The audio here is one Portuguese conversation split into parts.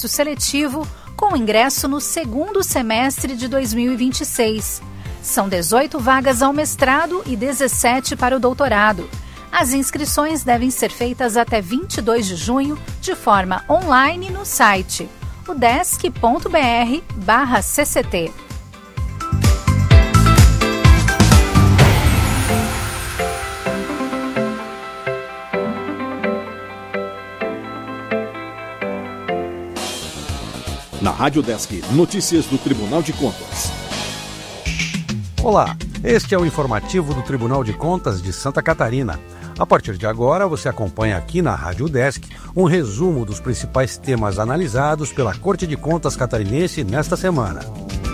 seletivo com ingresso no segundo semestre de 2026. São 18 vagas ao mestrado e 17 para o doutorado. As inscrições devem ser feitas até 22 de junho de forma online no site udesc.br/cct. Na Rádio Udesc, notícias do Tribunal de Contas. Olá, este é o informativo do Tribunal de Contas de Santa Catarina. A partir de agora, você acompanha aqui na Rádio Udesc um resumo dos principais temas analisados pela Corte de Contas catarinense nesta semana.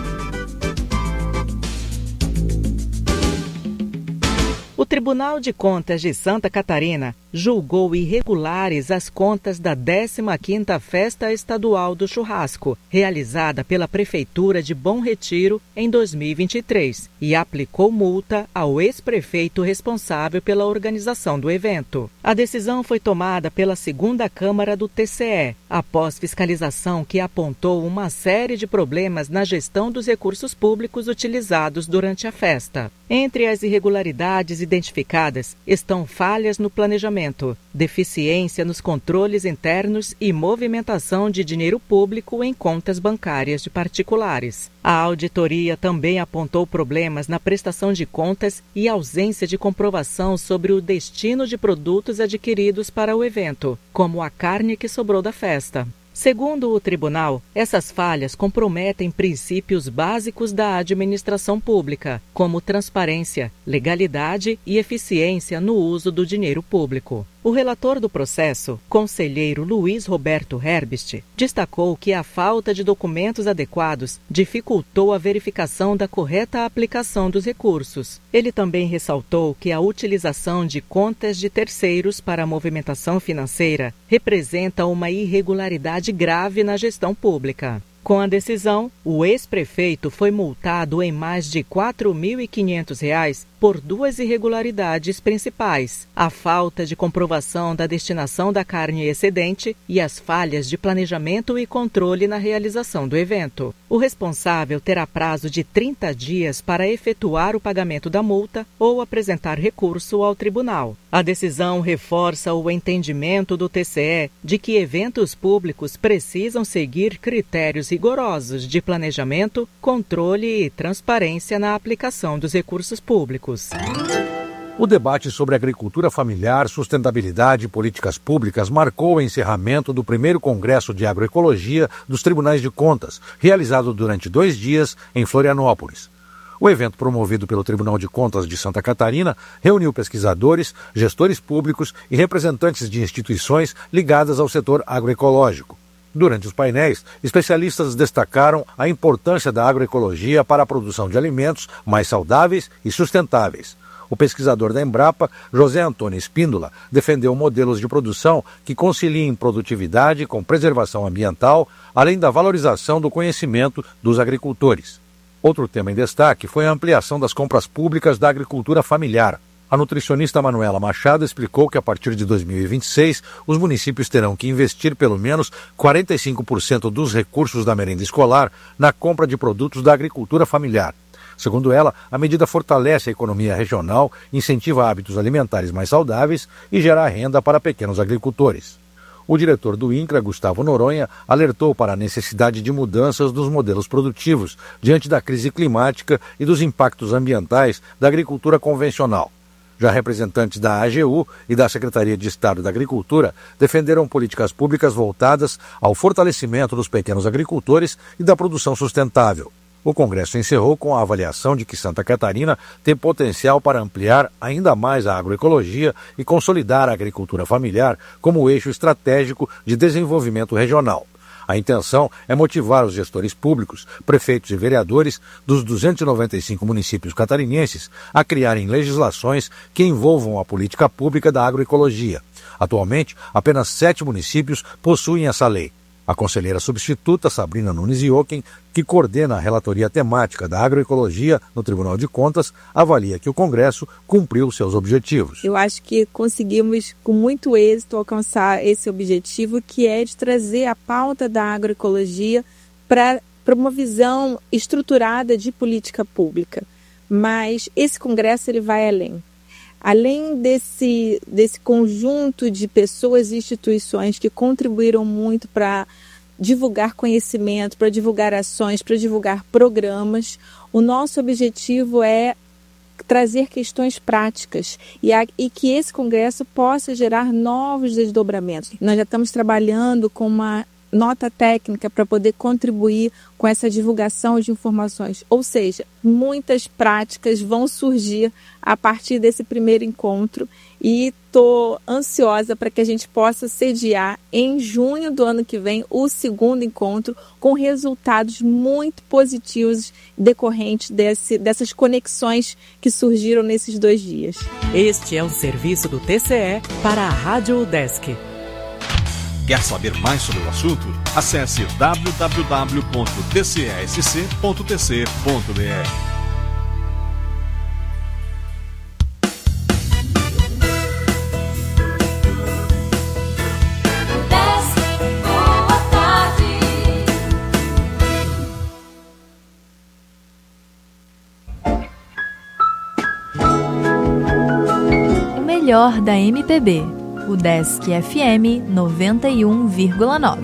O Tribunal de Contas de Santa Catarina julgou irregulares as contas da 15ª Festa Estadual do Churrasco, realizada pela Prefeitura de Bom Retiro em 2023, e aplicou multa ao ex-prefeito responsável pela organização do evento. A decisão foi tomada pela 2ª Câmara do TCE, após fiscalização que apontou uma série de problemas na gestão dos recursos públicos utilizados durante a festa. Entre as irregularidades identificadas estão falhas no planejamento, deficiência nos controles internos e movimentação de dinheiro público em contas bancárias de particulares. A auditoria também apontou problemas na prestação de contas e ausência de comprovação sobre o destino de produtos adquiridos para o evento, como a carne que sobrou da festa. Segundo o tribunal, essas falhas comprometem princípios básicos da administração pública, como transparência, legalidade e eficiência no uso do dinheiro público. O relator do processo, conselheiro Luiz Roberto Herbst, destacou que a falta de documentos adequados dificultou a verificação da correta aplicação dos recursos. Ele também ressaltou que a utilização de contas de terceiros para a movimentação financeira representa uma irregularidade grave na gestão pública. Com a decisão, o ex-prefeito foi multado em mais de R$ 4.500 por duas irregularidades principais: a falta de comprovação da destinação da carne excedente e as falhas de planejamento e controle na realização do evento. O responsável terá prazo de 30 dias para efetuar o pagamento da multa ou apresentar recurso ao tribunal. A decisão reforça o entendimento do TCE de que eventos públicos precisam seguir critérios rigorosos de planejamento, controle e transparência na aplicação dos recursos públicos. O debate sobre agricultura familiar, sustentabilidade e políticas públicas marcou o encerramento do primeiro Congresso de Agroecologia dos Tribunais de Contas, realizado durante 2 dias em Florianópolis. O evento, promovido pelo Tribunal de Contas de Santa Catarina, reuniu pesquisadores, gestores públicos e representantes de instituições ligadas ao setor agroecológico. Durante os painéis, especialistas destacaram a importância da agroecologia para a produção de alimentos mais saudáveis e sustentáveis. O pesquisador da Embrapa, José Antônio Espíndola, defendeu modelos de produção que conciliem produtividade com preservação ambiental, além da valorização do conhecimento dos agricultores. Outro tema em destaque foi a ampliação das compras públicas da agricultura familiar. A nutricionista Manuela Machado explicou que a partir de 2026, os municípios terão que investir pelo menos 45% dos recursos da merenda escolar na compra de produtos da agricultura familiar. Segundo ela, a medida fortalece a economia regional, incentiva hábitos alimentares mais saudáveis e gera renda para pequenos agricultores. O diretor do INCRA, Gustavo Noronha, alertou para a necessidade de mudanças nos modelos produtivos diante da crise climática e dos impactos ambientais da agricultura convencional. Já representantes da AGU e da Secretaria de Estado da Agricultura defenderam políticas públicas voltadas ao fortalecimento dos pequenos agricultores e da produção sustentável. O Congresso encerrou com a avaliação de que Santa Catarina tem potencial para ampliar ainda mais a agroecologia e consolidar a agricultura familiar como eixo estratégico de desenvolvimento regional. A intenção é motivar os gestores públicos, prefeitos e vereadores dos 295 municípios catarinenses a criarem legislações que envolvam a política pública da agroecologia. Atualmente, apenas 7 municípios possuem essa lei. A conselheira substituta, Sabrina Nunes Ioken, que coordena a relatoria temática da agroecologia no Tribunal de Contas, avalia que o Congresso cumpriu seus objetivos. Eu acho que conseguimos, com muito êxito, alcançar esse objetivo, que é de trazer a pauta da agroecologia para uma visão estruturada de política pública. Mas esse Congresso ele vai além. Além desse conjunto de pessoas e instituições que contribuíram muito para divulgar conhecimento, para divulgar ações, para divulgar programas, o nosso objetivo é trazer questões práticas e que esse Congresso possa gerar novos desdobramentos. Nós já estamos trabalhando com uma nota técnica para poder contribuir com essa divulgação de informações. Ou seja, muitas práticas vão surgir a partir desse primeiro encontro e estou ansiosa para que a gente possa sediar em junho do ano que vem o segundo encontro com resultados muito positivos decorrentes dessas conexões que surgiram nesses 2 dias. Este é um serviço do TCE para a Rádio UDESC. Quer saber mais sobre o assunto? Acesse www.tcsc.tc.br. O melhor da MPB. UDESC FM 91,9.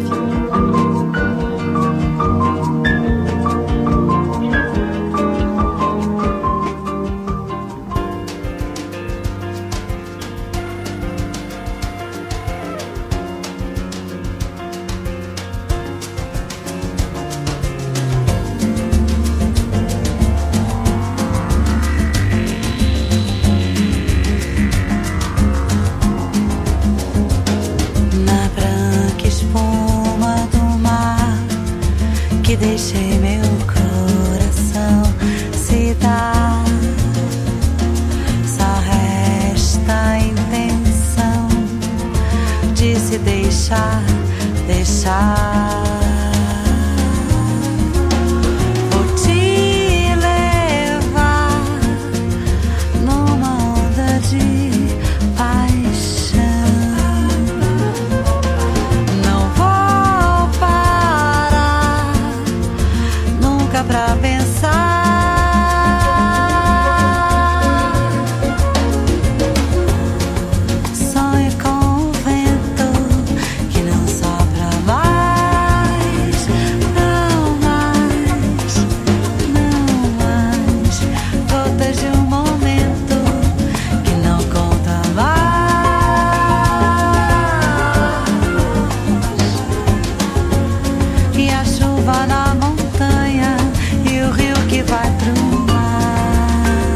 Deixei meu coração se dar. Só resta a intenção de se deixar. Vou te levar numa onda de paixão. Não vou parar nunca pra pensar. Sonho com o vento que não sopra mais, não mais, não mais. Gotas de um momento que não conta mais. E a chuva na montanha e o rio que vai pro mar.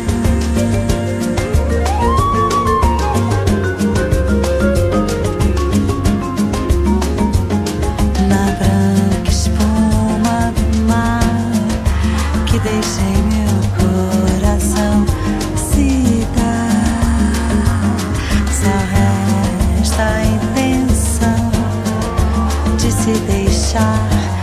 Na branca espuma do mar que deixei meu coração se dar. Só resta a intenção de se deixar.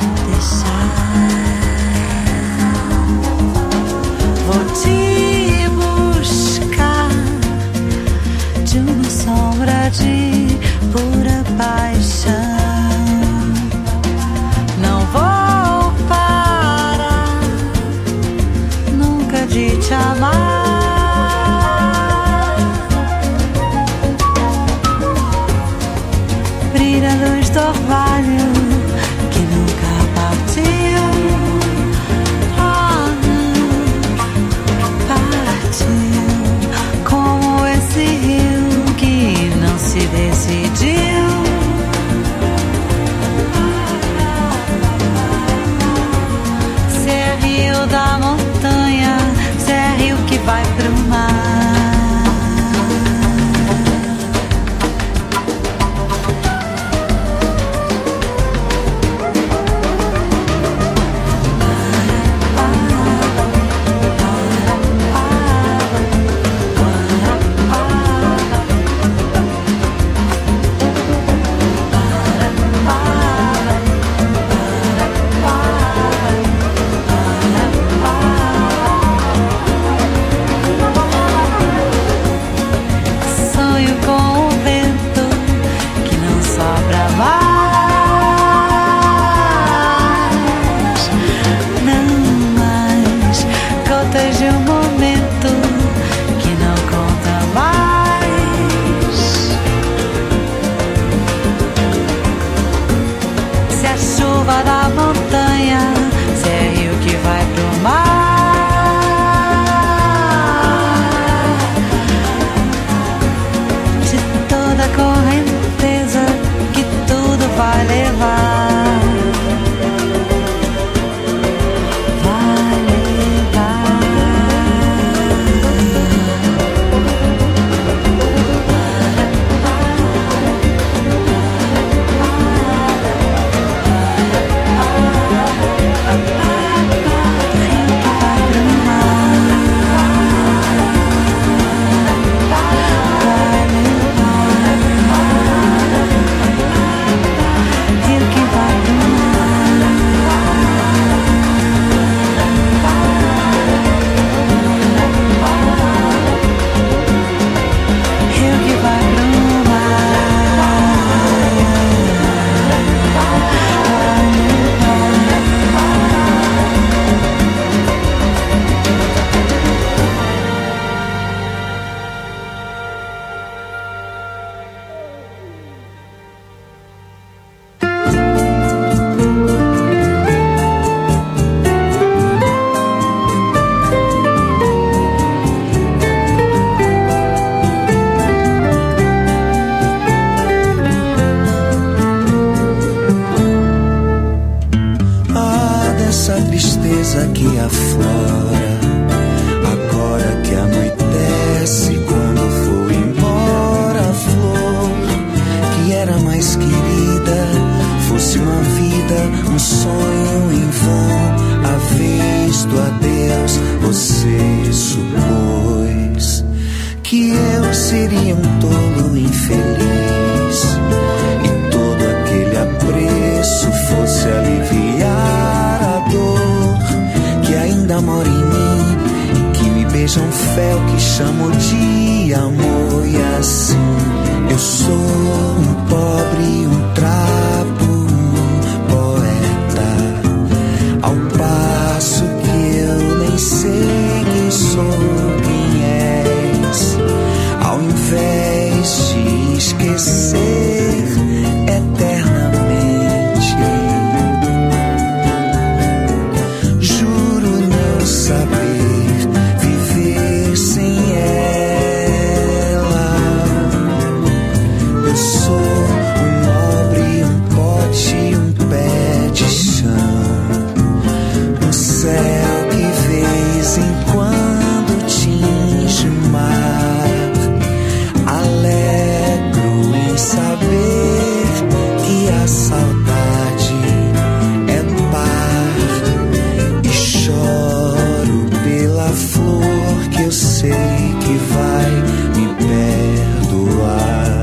Vou te buscar de uma sombra de pura paixão. Não vou parar nunca de te amar. Brilha a luz do orvalho que nunca partiu. Como esse rio que não se deixa. a chuva da montanha, se é rio que vai pro mar. De toda correnteza que tudo vai levar. Que aflora, agora que anoitece, quando foi embora a flor que era mais querida, fosse uma vida, um sonho em vão. A vez do adeus, você supôs que eu seria um tolo infeliz e todo aquele apreço fosse aliviar a dor que ainda mora em mim e que me beija um fel que chamo de amor. E assim eu sou um pobre, um trapo, um poeta, ao passo que eu nem sei quem sou, quem és. Ao invés de esquecer eternamente, saber viver sem ela. Eu sou um nobre, um pote, um pé de chão, um céu que vez em quando tinge o mar. Alegro em saber que a saudade é par e choro pela flor que eu sei que vai me perdoar.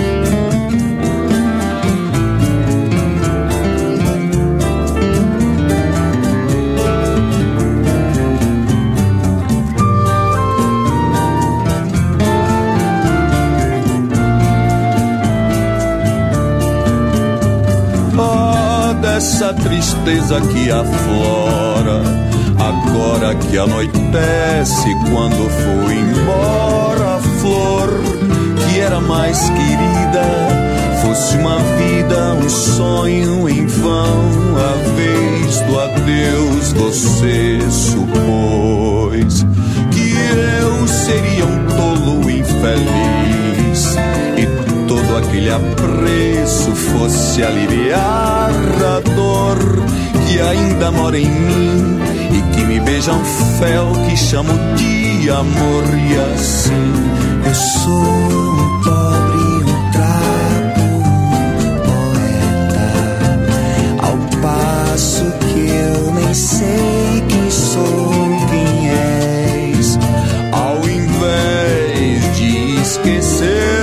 Oh, dessa tristeza que aflora, agora que anoitece, quando foi embora a flor que era mais querida, fosse uma vida, um sonho em vão. A vez do adeus você supôs que eu seria um tolo infeliz e todo aquele apreço fosse aliviar a dor que ainda mora em mim e que me beija um fel que chamo de amor. E assim eu sou um pobre, um trapo, um poeta, ao passo que eu nem sei quem sou, quem és. Ao invés de esquecer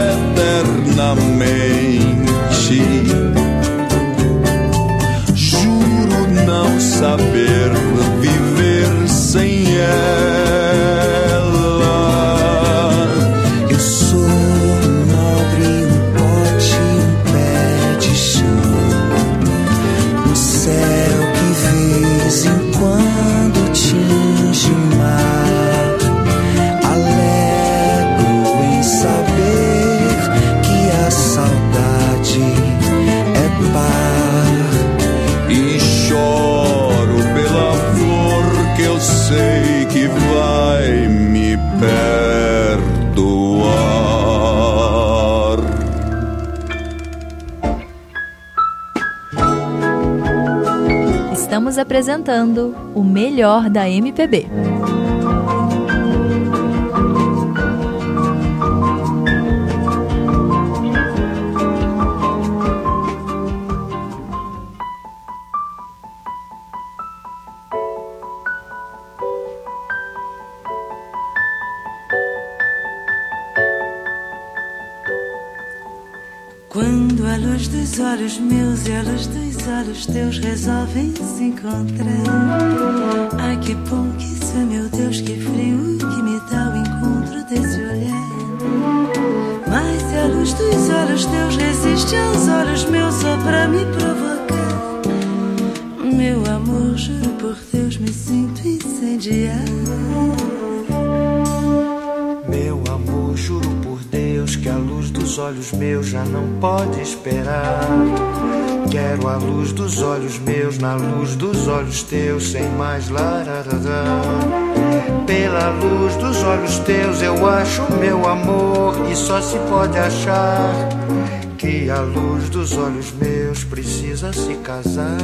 eternamente, juro não saber viver sem ela. Eu sou um nobre, um pote, um pé de chão, um céu que vez em quando tinge o mar. Alegro em saber que a saudade é par Estamos apresentando o melhor da MPB. Quando a luz dos olhos meus e a luz dos olhos teus resolvem se encontrar. Ai que bom que isso é, meu Deus, que frio que me dá o encontro desse olhar. Mas se a luz dos olhos teus resiste aos olhos meus só pra me provocar, meu amor, juro por Deus, me sinto incendiar. Meu amor, juro por Deus que a luz dos olhos meus já não pode esperar. Quero a luz dos olhos meus na luz dos olhos teus, sem mais lararará. Pela luz dos olhos teus eu acho meu amor, e só se pode achar que a luz dos olhos meus precisa se casar.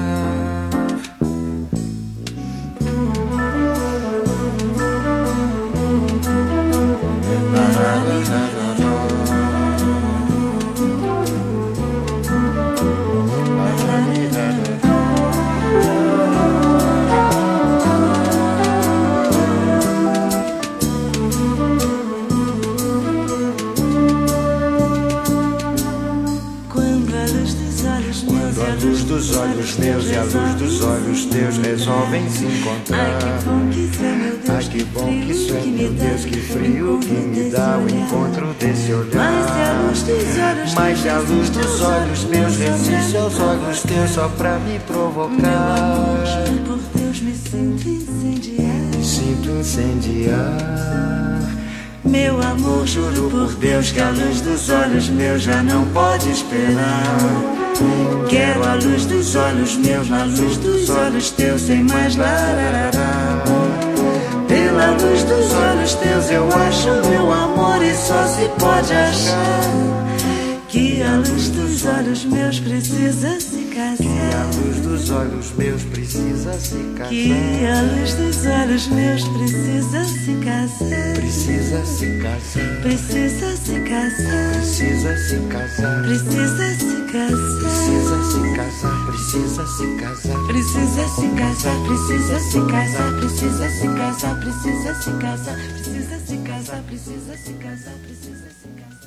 Dos olhos meus e a luz dos olhos teus resolvem se encontrar. Ai que bom que isso é, meu Deus, que frio que me dá o encontro desse olhar. Mas se a luz dos olhos meus resiste aos olhos teus só pra me provocar, por Deus, me sinto incendiar. Me sinto incendiar. Meu amor, juro por Deus que a luz dos olhos meus já não pode esperar. Quero a luz dos olhos meus na luz dos olhos teus, sem mais lararará. Pela luz dos olhos teus eu acho meu amor, e só se pode achar que a luz dos olhos meus precisa se casar. Que a luz dos olhos meus precisa se casar. Que a luz dos olhos meus precisa se casar. Precisa se casar. Precisa se casar. Precisa se casar. Precisa se casar. Precisa se casar. Precisa se casar. Precisa se casar. Precisa se casar. Precisa se casar. Precisa se casar. Precisa se casar. Precisa se casar. Precisa se casar.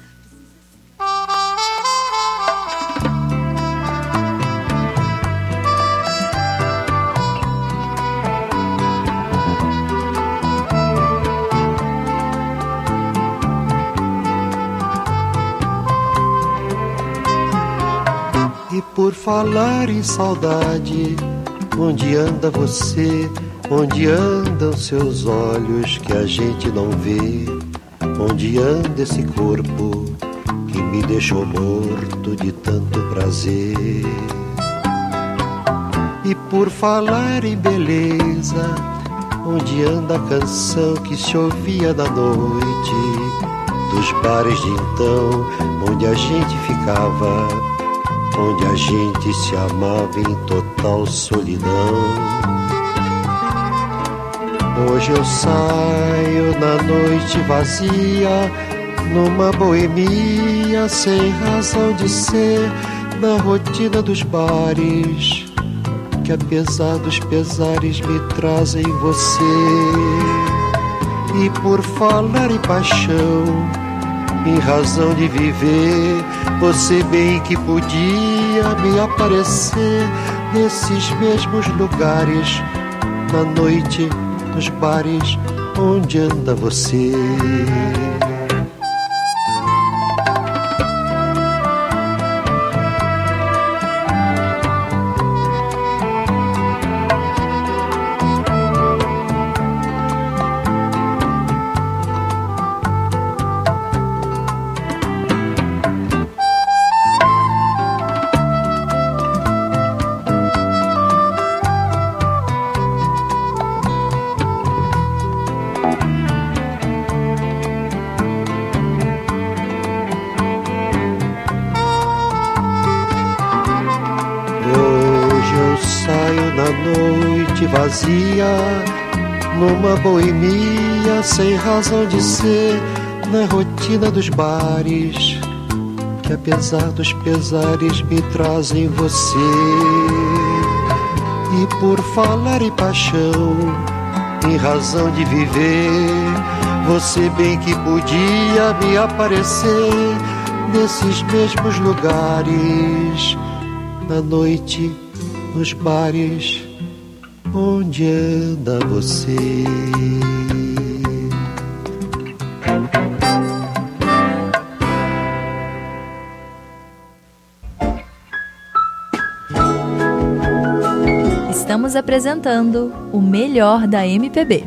E por falar em saudade, onde anda você? Onde andam seus olhos que a gente não vê? Onde anda esse corpo que me deixou morto de tanto prazer? E por falar em beleza, onde anda a canção que se ouvia na noite dos bares de então, onde a gente ficava, onde a gente se amava em total solidão? Hoje eu saio na noite vazia, numa boemia sem razão de ser, na rotina dos bares que apesar dos pesares me trazem você. E por falar em paixão, em razão de viver, você bem que podia me aparecer nesses mesmos lugares, na noite, nos bares, onde anda você? saio na noite vazia, numa boemia sem razão de ser, na rotina dos bares, que apesar dos pesares me trazem você. E por falar em paixão, em razão de viver, você bem que podia me aparecer nesses mesmos lugares, na noite, nos bares, onde anda você. Estamos apresentando o melhor da MPB.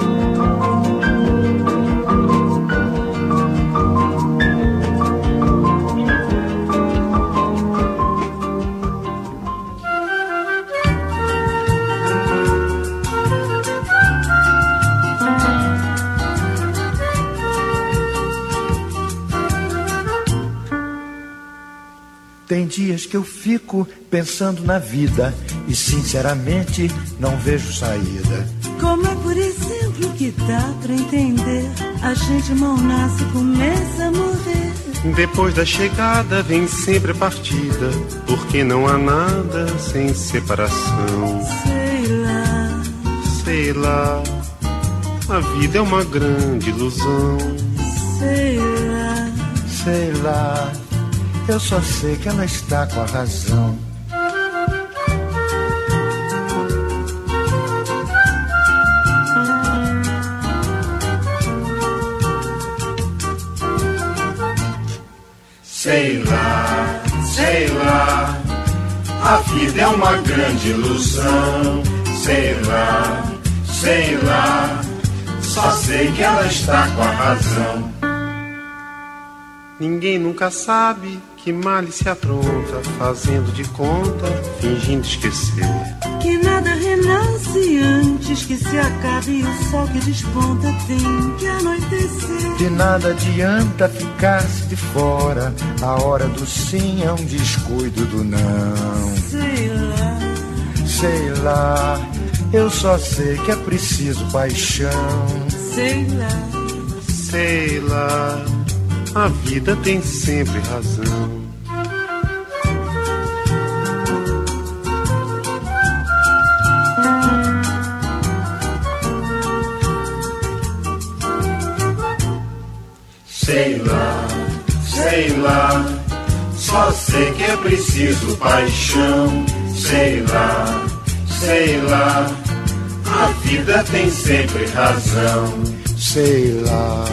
Tem dias que eu fico pensando na vida e sinceramente não vejo saída. Como é, por exemplo, que dá pra entender? A gente mal nasce, começa a morrer. Depois da chegada vem sempre a partida, porque não há nada sem separação. Sei lá, a vida é uma grande ilusão. Sei lá, eu só sei que ela está com a razão. Sei lá, a vida é uma grande ilusão. Sei lá, só sei que ela está com a razão. Ninguém nunca sabe que male se apronta, fazendo de conta, fingindo esquecer. Que nada renasce antes que se acabe, o sol que desponta tem que anoitecer. De nada adianta ficar-se de fora, a hora do sim é um descuido do não. Sei lá, eu só sei que é preciso paixão. Sei lá, a vida tem sempre razão. Sei lá, só sei que é preciso paixão. Sei lá, a vida tem sempre razão. Sei lá.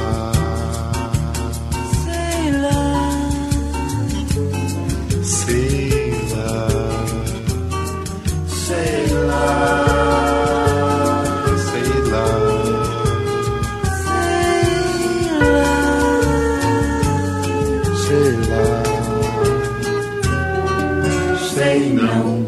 Sei não.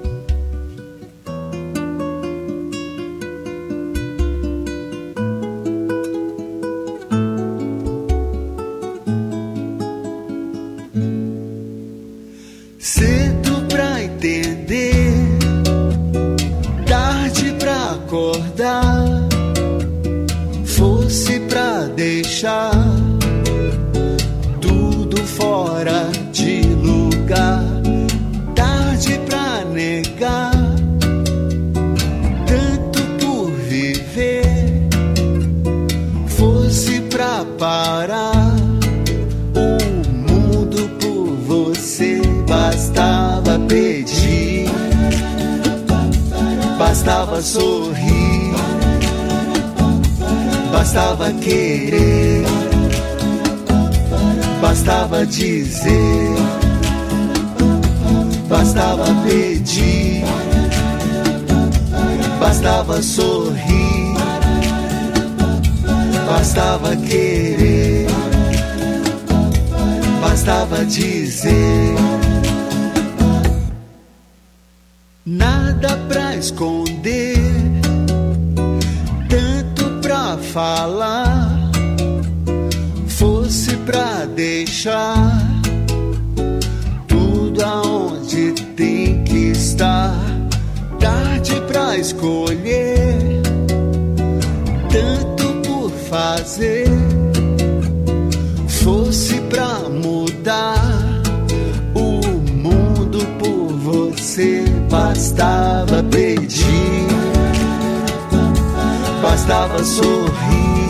Cedo pra entender, tarde pra acordar, fosse pra deixar tudo fora de lugar. Tarde pra negar, tanto por viver, fosse pra parar o mundo por você. Bastava pedir, bastava sorrir, bastava querer, bastava dizer, bastava pedir, bastava sorrir, bastava querer, bastava dizer. Nada pra esconder, tanto pra falar, fosse pra deixar tudo aonde tem que estar. pra escolher, tanto por fazer. Fosse pra mudar o mundo por você, bastava pedir, bastava sorrir,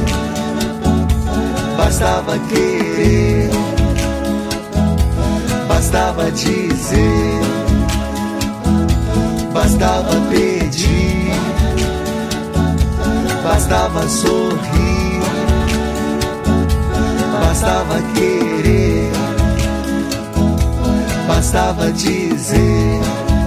bastava querer, bastava dizer, bastava pedir, bastava sorrir, bastava querer, bastava dizer.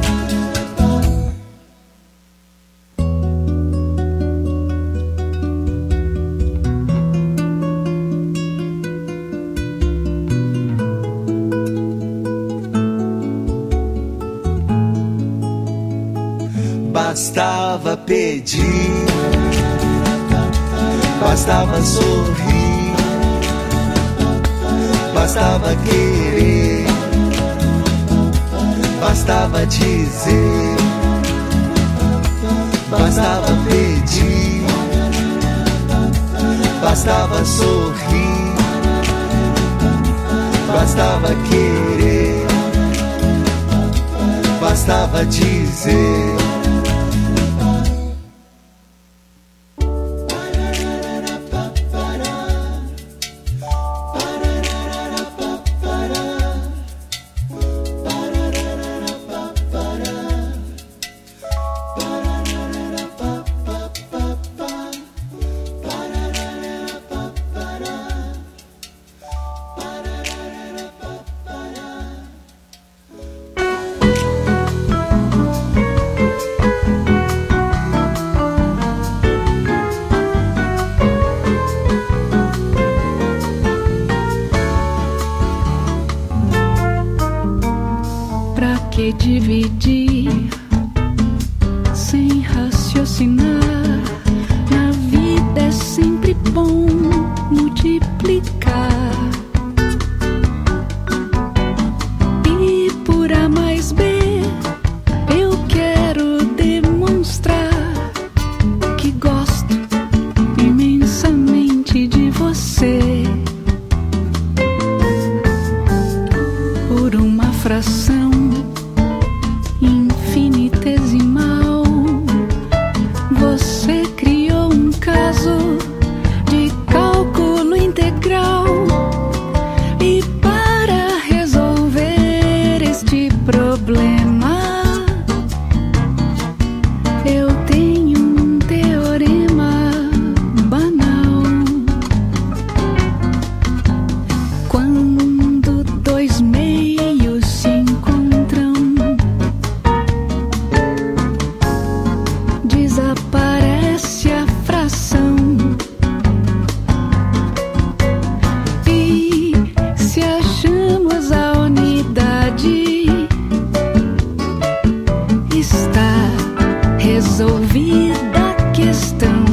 Bastava pedir, bastava sorrir, bastava querer, bastava dizer, bastava pedir, bastava sorrir, bastava querer, bastava dizer. Dividir sem raciocinar. Na vida é sempre bom multiplicar. E por A mais B eu quero demonstrar que gosto imensamente de você. Por uma fração infinitesimal, você criou um caso de cálculo integral. E para resolver este problema, eu tenho um teorema banal. Quando dois meios se encontram, desaparece a fração. E se achamos a unidade, está resolvida a questão.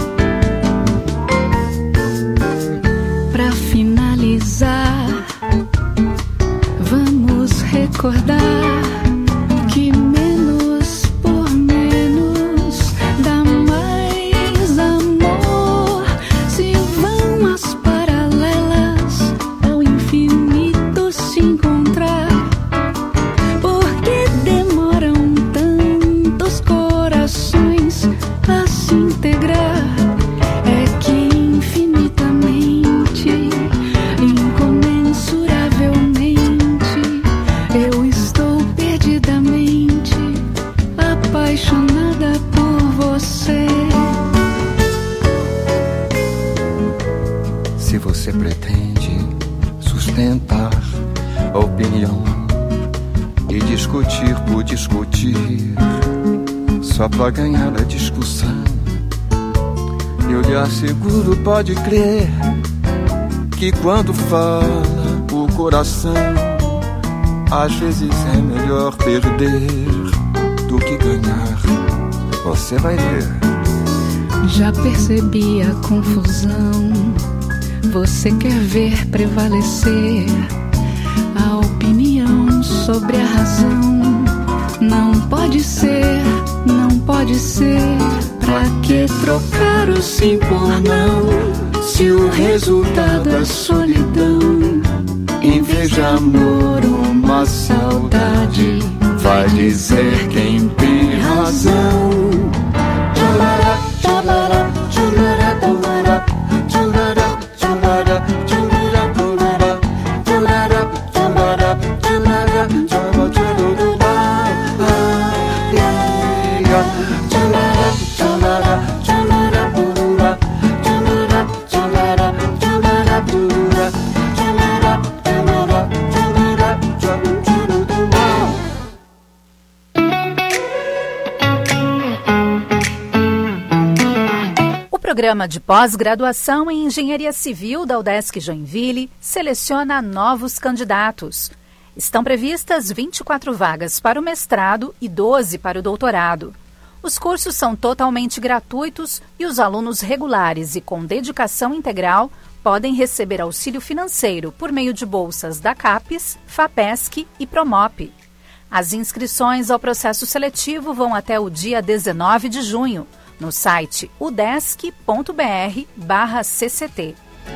Para finalizar, vamos recordar que menos por menos dá mais amor. Se vão as paralelas ao infinito se encontrar, por que demoram tantos corações a se integrar? É que infinitamente, incomensuravelmente, eu estou perdidamente apaixonada por você. Se você pretende sustentar a opinião e discutir por discutir, só pra ganhar a discussão, eu lhe asseguro, pode crer, que quando fala o coração, às vezes é melhor perder do que ganhar. Você vai ver. Já percebi a confusão. Você quer ver prevalecer a opinião sobre a razão. Não pode ser, não pode pode ser. Pra que trocar o sim por não, se o resultado é solidão? Em vez de amor, uma saudade. Vai dizer quem tem razão. Tchalará, tchalará, tchalará, tchalará, tchalará, tchalará, tchalará, tchalará, tchalará, tchalará, O programa de pós-graduação em Engenharia Civil da UDESC Joinville seleciona novos candidatos. Estão previstas 24 vagas para o mestrado e 12 para o doutorado. Os cursos são totalmente gratuitos e os alunos regulares e com dedicação integral podem receber auxílio financeiro por meio de bolsas da CAPES, FAPESC e Promop. As inscrições ao processo seletivo vão até o dia 19 de junho. No site udesc.br/cct.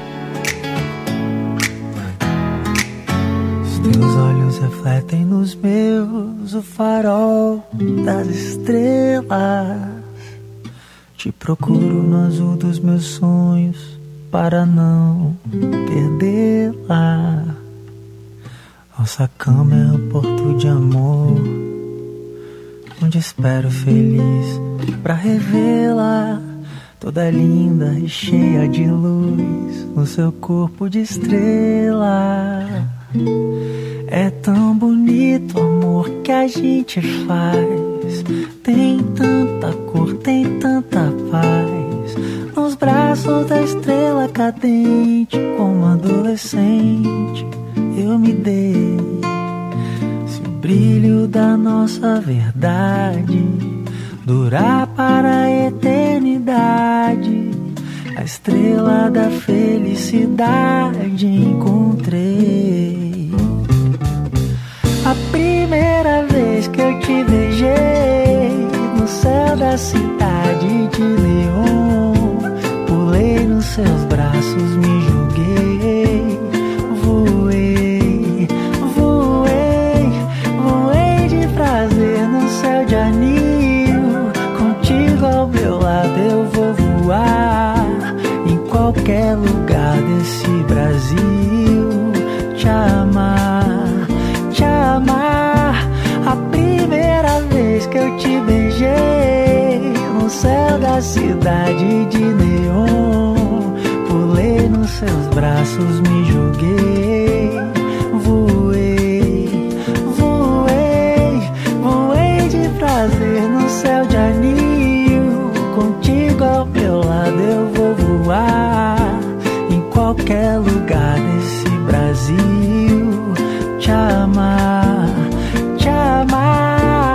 Os teus olhos refletem nos meus o farol das estrelas. Te procuro no azul dos meus sonhos para não perdê-la. Nossa cama é um porto de amor, onde espero feliz pra revê-la, toda linda e cheia de luz no seu corpo de estrela. É tão bonito o amor que a gente faz, tem tanta cor, tem tanta paz. Nos braços da estrela cadente, como adolescente, eu me dei. Se o brilho da nossa verdade durar para a eternidade, a estrela da felicidade encontrei. A primeira vez que eu te beijei no céu da cidade de León, pulei nos seus braços, me joguei, voei, voei, voei de prazer no céu de anil. Contigo ao meu lado eu vou voar, em qualquer lugar desse Brasil. Te amar, te amar. A primeira vez que eu te beijei no céu da cidade de neon, pulei nos seus braços, me joguei, voei, voei, voei de prazer no céu de anil. Contigo ao meu lado eu vou voar, em qualquer lugar desse Brasil. Te amar, te amar.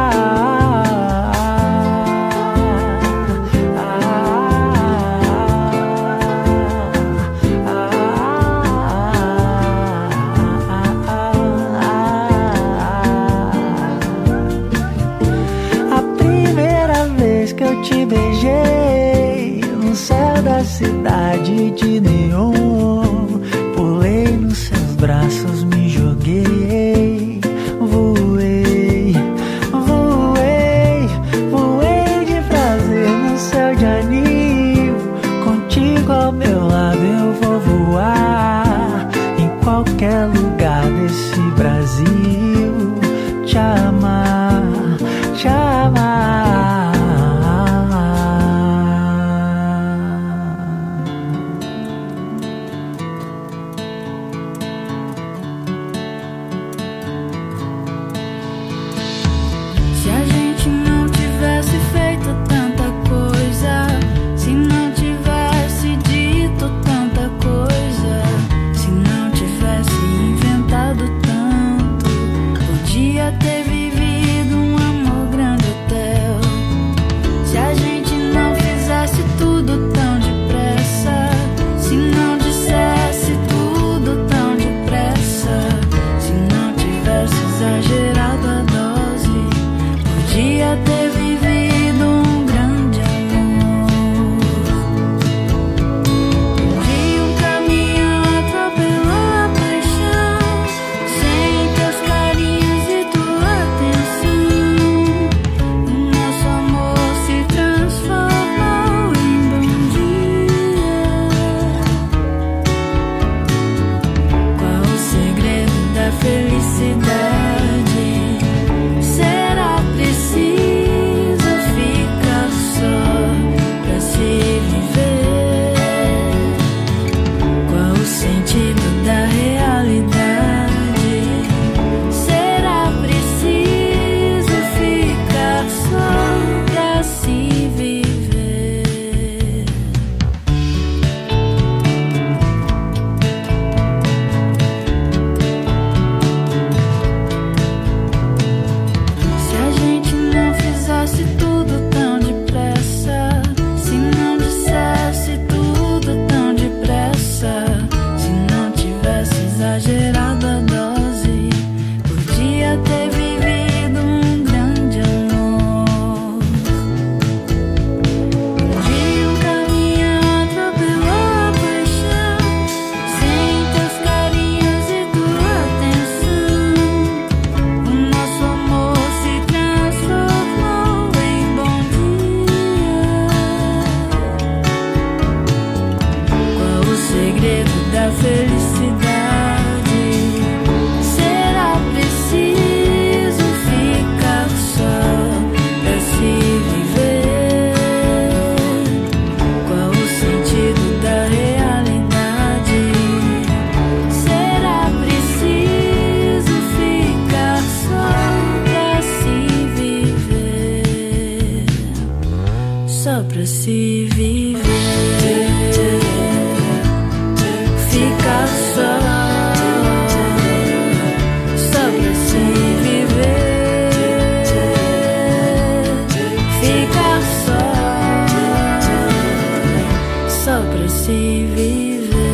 A primeira vez que eu te beijei no céu da cidade de neon, pulei nos seus braços, me joguei, voei, voei, voei de prazer no céu de anil. Contigo ao meu lado eu vou voar, em qualquer lugar desse Brasil. Te amar, te amar. só pra se viver. Ficar só pra se viver. Ficar só pra se viver.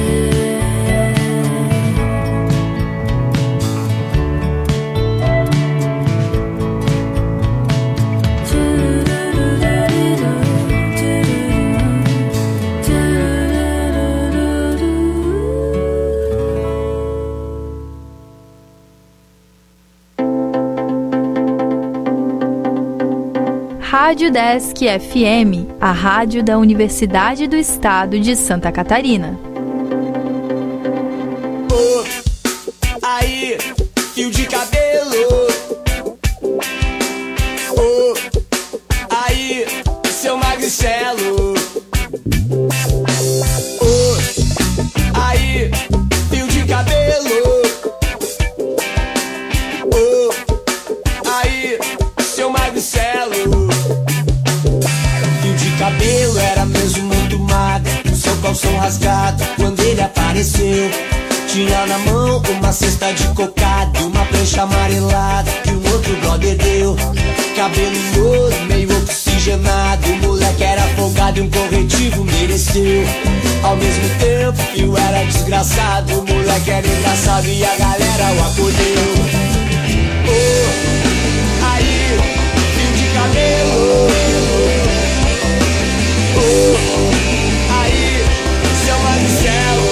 Rádio Desk FM, a rádio da Universidade do Estado de Santa Catarina. Oh, aí, fio de cabelo. Oh, aí, seu magricelo. Oh, aí, fio de cabelo. Oh, aí, seu magricelo. Cabelo era mesmo muito magro, seu calção rasgado quando ele apareceu. Tinha na mão uma cesta de cocada e uma prancha amarelada que um outro brother deu. Cabelo louro, meio oxigenado, o moleque era folgado e um corretivo mereceu. Ao mesmo tempo, Fio era desgraçado, o moleque era engraçado e a galera o acolheu. Oh, aí, fio de cabelo. Aí, seu magricelo.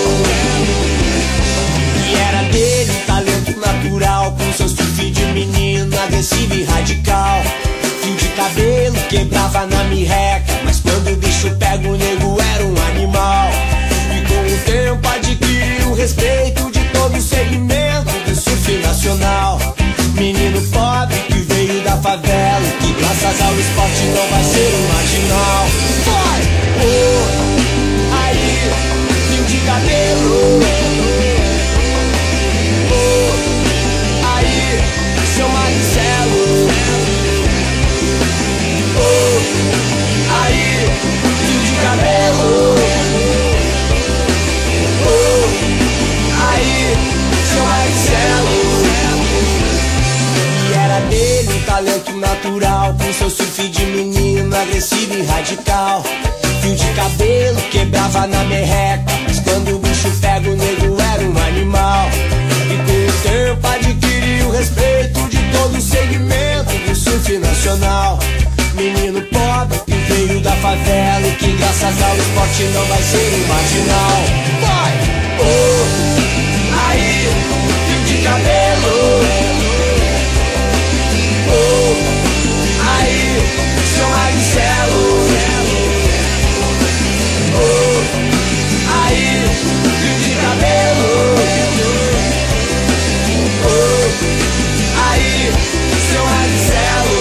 E era dele um talento natural, com seu surf de menino agressivo e radical. Fio de cabelo quebrava na mirreca, mas quando o bicho pega o nego era um animal. E com o tempo adquiriu o respeito de todo o segmento do surf nacional. Menino pobre que veio da favela, que graças ao esporte não vai ser um marginal. Vai! Oh, aí, fio de cabelo. Oh, aí, seu magricelo. Oh, aí, fio de cabelo. Oh, aí, seu magricelo. E era dele um talento natural, com seu surf de menino agressivo e radical. Fio de cabelo quebrava na merreca, mas quando o bicho pega o nego era um animal. E com o tempo adquiriu o respeito de todo o segmento do surf nacional. Menino pobre que veio da favela e que graças ao esporte não vai ser um marginal. Vai! Oh, aí, fio de cabelo. Oh, aí, seu magricelo. Oh, aí, fio de cabelo. Oh, aí, seu magricelo.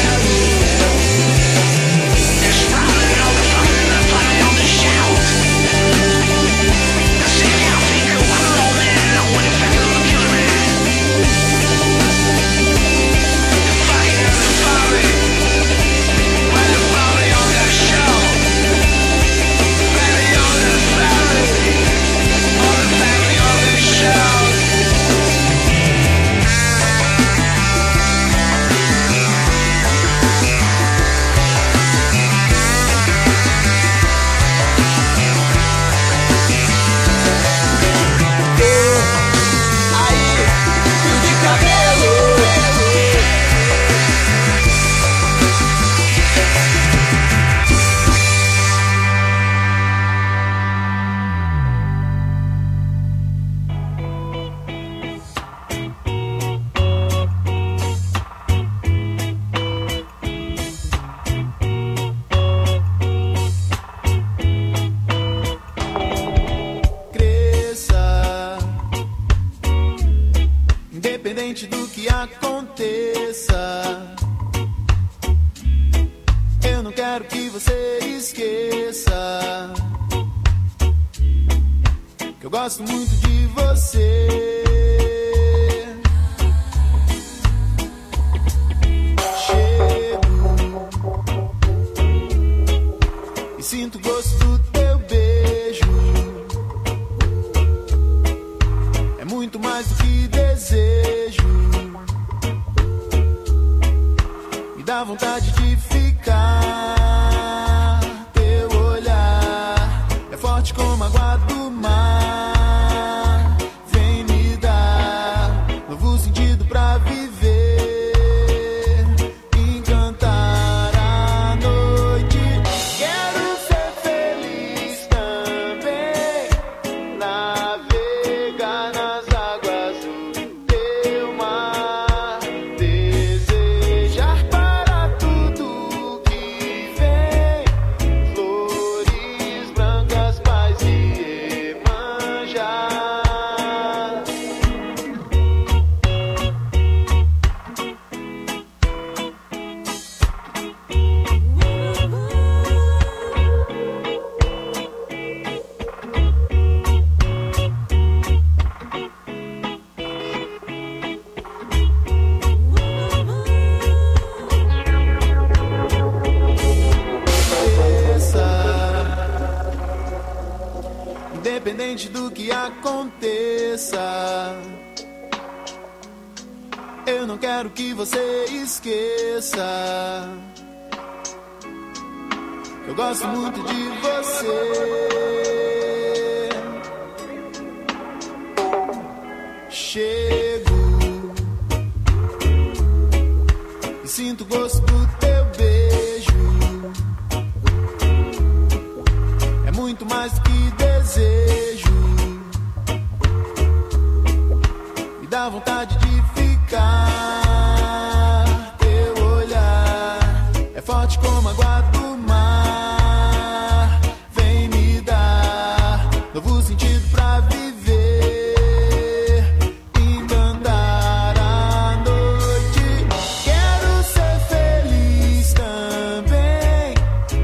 Independente do que aconteça, eu não quero que você esqueça que eu gosto muito de você. Chego independente do que aconteça. Eu não quero que você esqueça. Eu gosto muito de você. Chego e sinto o gosto do teu beijo. É muito mais do que desejo. Me dá vontade de ficar. Teu olhar é forte como a água do mar. Vem me dar novo sentido pra viver. Encantar a noite. Quero ser feliz também.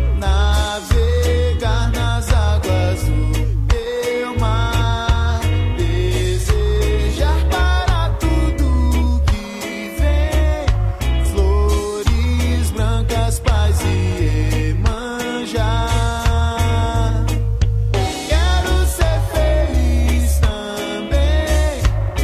Navegar nas águas do teu mar. Desejar para tudo que vem. Flores brancas, paz e Iemanjá. Quero ser feliz também.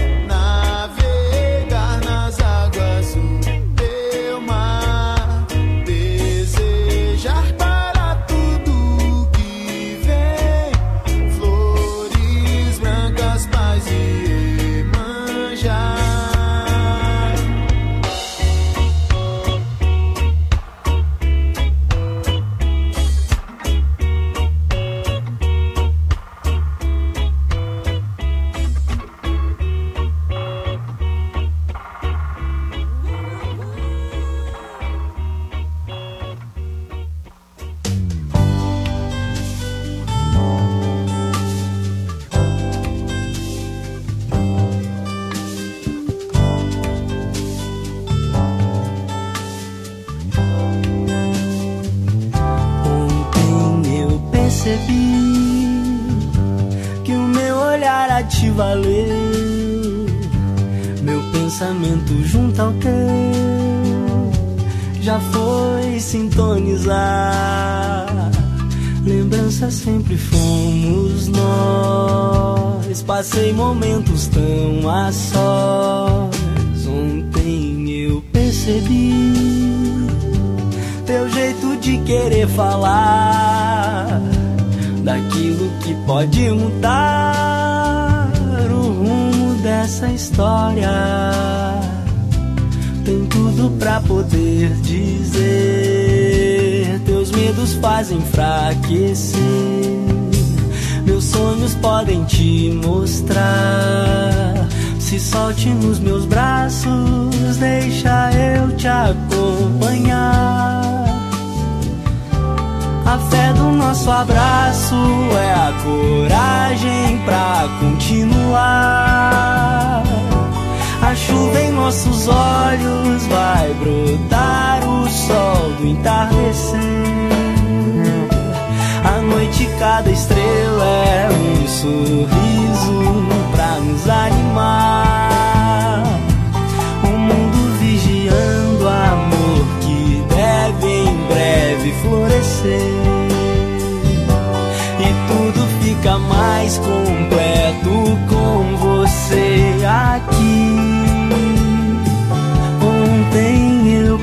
Navegar nas águas do teu mar. Desejar para tudo que vem. Flores brancas, paz e Iemanjá. Ontem eu percebi que o meu olhar a te valeu. Meu pensamento junto ao teu já foi sintonizar. Lembrança sempre fomos nós. Passei momentos tão a sós. Ontem eu percebi teu jeito de querer falar daquilo que pode mudar o rumo dessa história. Tem tudo pra poder dizer. Teus medos fazem enfraquecer. Meus sonhos podem te mostrar. Se solte nos meus braços, deixa eu te acompanhar. A fé do nosso abraço é a coragem pra continuar. A chuva em nossos olhos vai brotar o sol do entardecer. À noite cada estrela é um sorriso pra nos animar. O mundo vigiando o amor que deve em breve florescer. E tudo fica mais completo com você aqui. Ontem eu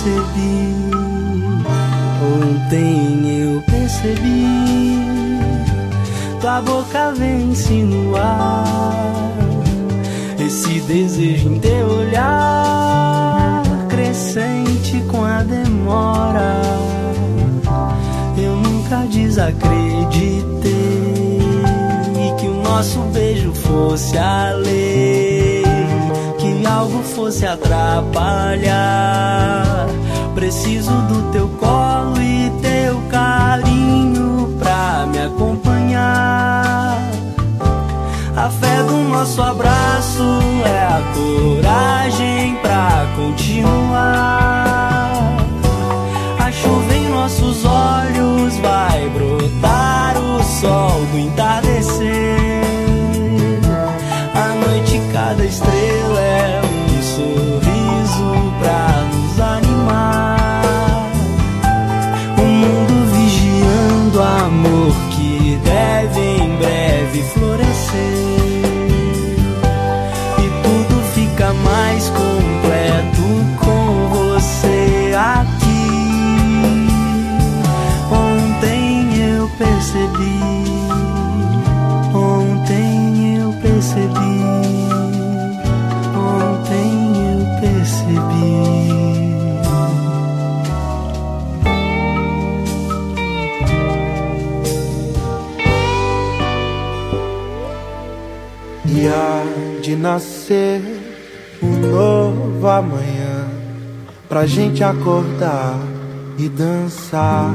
percebi, tua boca vem insinuar esse desejo em teu olhar, crescente com a demora. Eu nunca desacreditei que o nosso beijo fosse a lei, que algo fosse atrapalhar. Preciso do teu colo e teu carinho pra me acompanhar. A fé do nosso abraço é a coragem pra continuar. A chuva em nossos olhos vai brotar o sol do entardecer. À noite cada estrela é um sorriso pra nos animar. O mundo vigiando o amor que deve em breve de nascer um novo amanhã, pra gente acordar e dançar,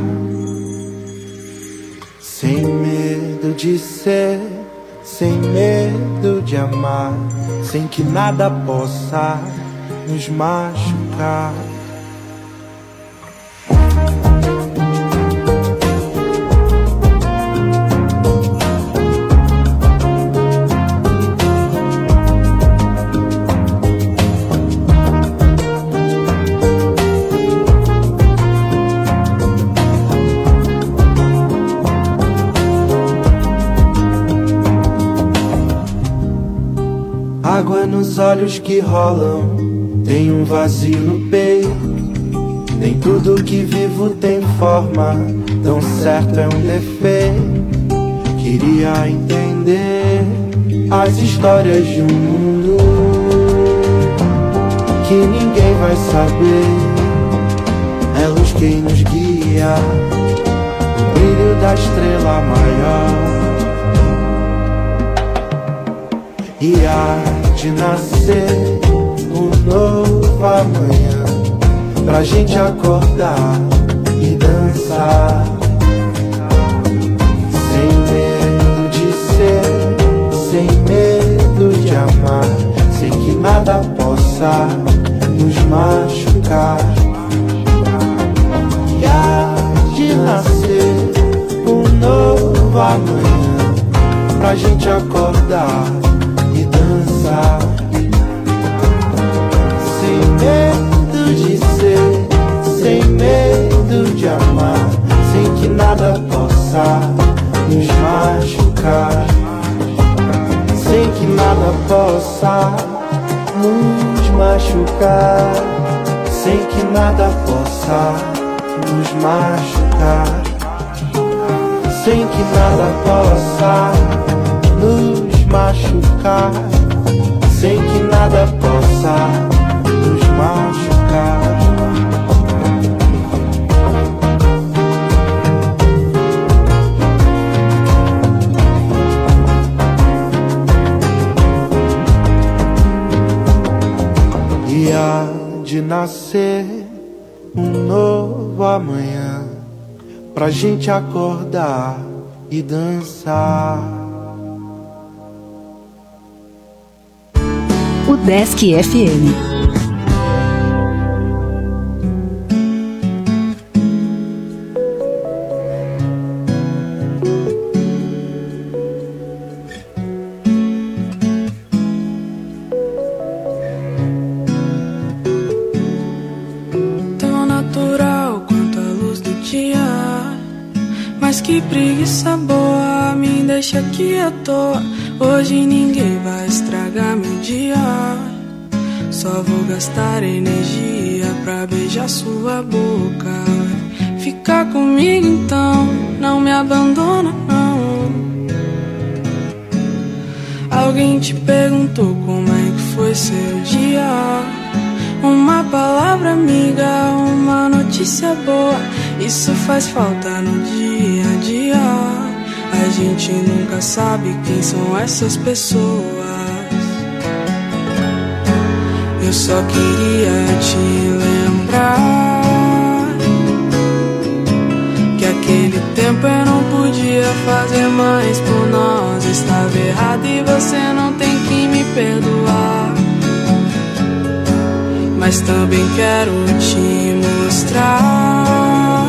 sem medo de ser, sem medo de amar, sem que nada possa nos machucar. Água nos olhos que rolam, tem um vazio no peito. Nem tudo que vivo tem forma, tão certo é um defeito. Queria entender as histórias de um mundo que ninguém vai saber. É luz quem nos guia, o brilho da estrela maior. E há de nascer um novo amanhã, pra gente acordar e dançar, sem medo de ser, sem medo de amar, sem que nada possa nos machucar. E há de nascer um novo amanhã, pra gente acordar e dançar, sem medo de ser, sem medo de amar, sem que nada possa nos machucar, sem que nada possa nos machucar, sem que nada possa nos machucar, sem que nada possa nos machucar, sem que nada possa nos machucar. E há de nascer um novo amanhã, pra gente acordar e dançar. Udesc FM. Tão natural quanto a luz do dia, mas que preguiça boa, me deixa aqui à toa. Hoje ninguém vai estragar meu dia, só vou gastar energia pra beijar sua boca. Fica comigo então, não me abandona não. Alguém te perguntou como é que foi seu dia? Uma palavra amiga, uma notícia boa, isso faz falta no dia a dia. A gente nunca sabe quem são essas pessoas. Eu só queria te lembrar que aquele tempo eu não podia fazer mais por nós. Estava errado e você não tem que me perdoar. Mas também quero te mostrar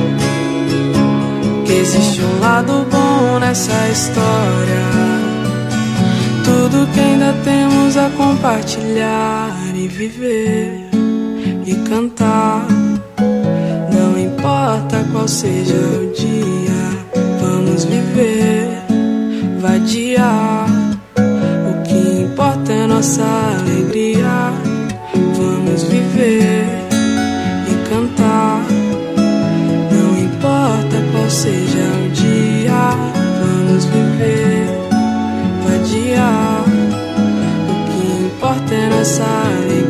que existe um lado bom nessa história. Tudo que ainda temos a compartilhar e viver e cantar. Não importa qual seja o dia, vamos viver, vadiar. O que importa é nossa alegria. Vamos viver e cantar. Não importa qual seja o dia, vamos viver, vadiar. O que importa é nossa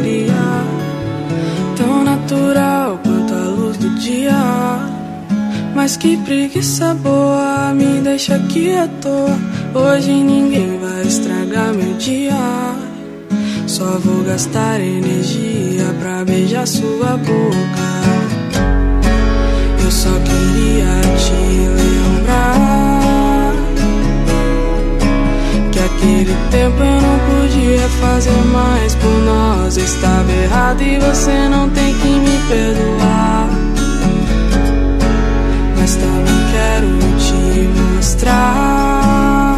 alegria. Tão natural quanto a luz do dia, Mas que preguiça boa, me deixa aqui à toa. Hoje ninguém vai estragar meu dia. Só vou gastar energia pra beijar sua boca. Eu só queria te lembrar que aquele tempo eu não podia fazer mais por nós. Eu estava errado e você não tem que me perdoar. Mas também quero te mostrar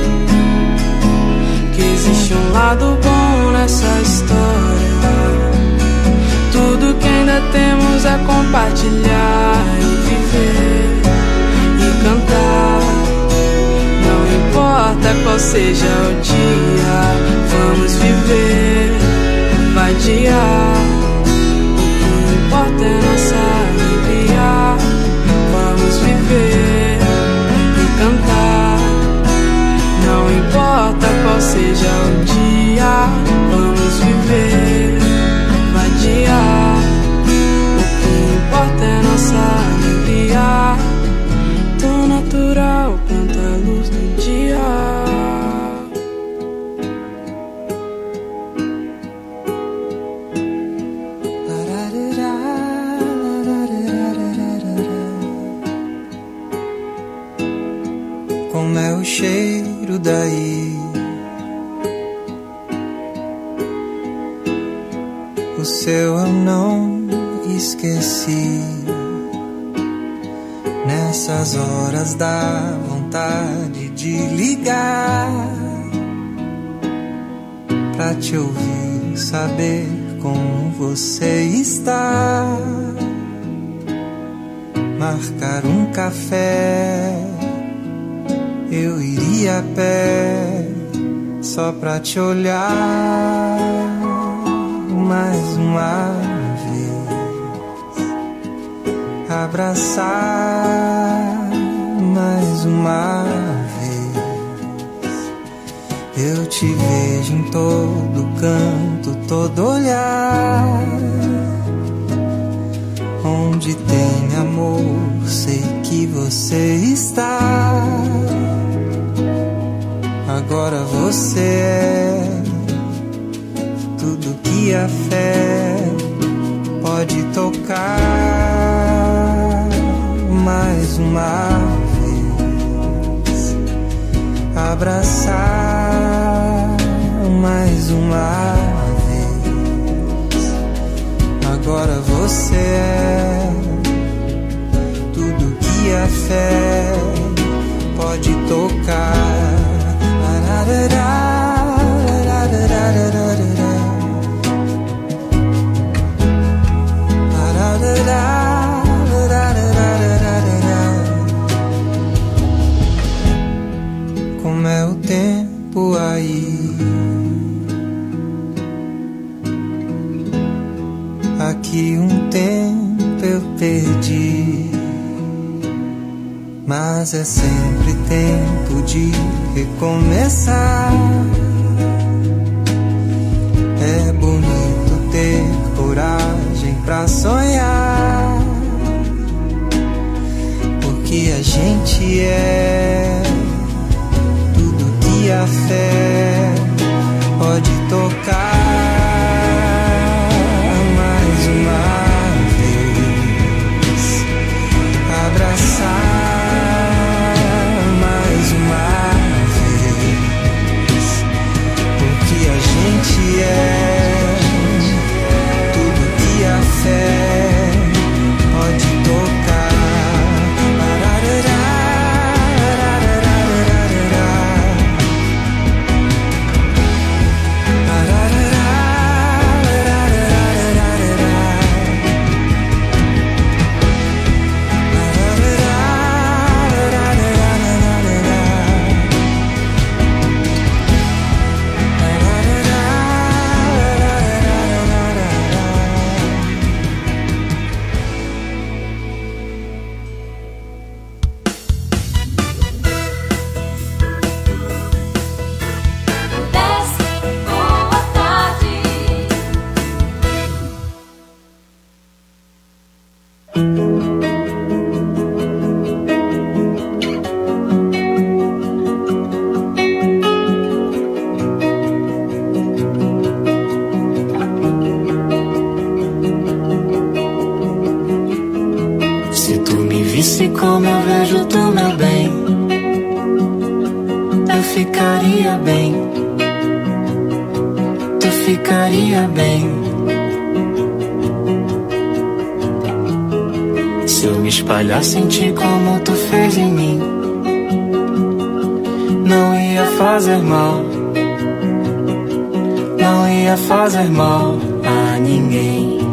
que existe um lado bom nessa história. Tudo que ainda temos é compartilhar e viver e cantar. Não importa qual seja o dia, vamos viver, vadiar. O que importa é nossa alegria. Vamos viver e cantar. Não importa qual seja o dia, vamos viver, vadiar. O que importa é nossa alegria. Tão natural quanto a luz do dia. Como é o cheiro daí, o seu eu não esqueci. Nessas horas dá vontade de ligar pra te ouvir, saber como você está. Marcar um café, eu iria a pé só pra te olhar mais uma vez, abraçar mais uma vez. Eu te vejo em todo canto, todo olhar. Onde tem amor, sei que você está. Agora você é tudo que a fé pode tocar. Mais uma vez, abraçar mais uma vez. Agora você é tudo que a fé pode tocar. Como é o tempo aí, aqui um tempo eu perdi, mas é sempre tempo de recomeçar. É bonito ter coragem pra sonhar, porque a gente é tudo que a fé pode tocar. Mais uma vez, abraçar mais uma vez, porque a gente é tudo que a fé pode tocar. me visse como eu vejo tu, meu bem, eu ficaria bem, tu ficaria bem. Se eu me espalhasse em ti como tu fez em mim, não ia fazer mal, não ia fazer mal a ninguém.